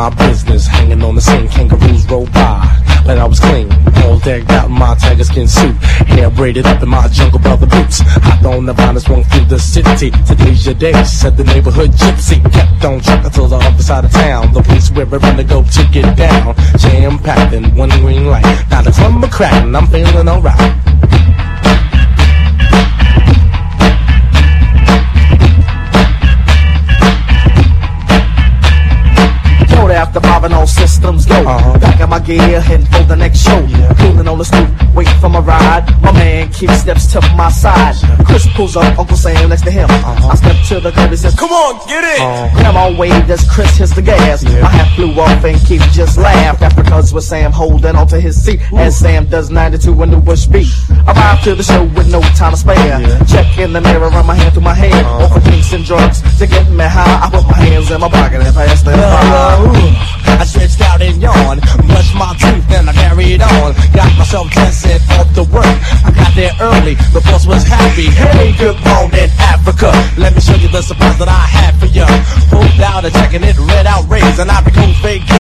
my business, hanging on the scene. Kangaroos roll by, but I was clean, all decked out in my tiger skin suit, hair braided up in my jungle brother boots. Hot on the vine, swung through the city. Today's your day, said the neighborhood gypsy. Kept on trucking till the other side of town, the place where we're gonna go to get down. Jam packed in one green light. Now the club are cracking, I'm feeling alright. After bobbing all systems go, back at my gear, heading for the next show. Cooling on the stoop, waiting for my ride. My man Keith steps to my side. Chris pulls up, Uncle Sam next to him. I step to the curb, he says, "Come on, get in." Grandma waved as Chris hits the gas. My hat flew off and Keith just laughed. After cuz with Sam holding onto his seat, as Sam does 92 in the Bush beat. Arrived to the show with no time to spare. Check in the mirror, run my hand through my hair. Offer drinks and drugs to get me high. I put my hands in my pocket and passed them by. I stretched out and yawned, brushed my teeth and I carried on. Got myself dressed and off to work. I got there early, the boss was happy. Hey, good morning, Africa. Let me show you the surprise that I had for you. Pulled out a check and it read outrage. And I became fake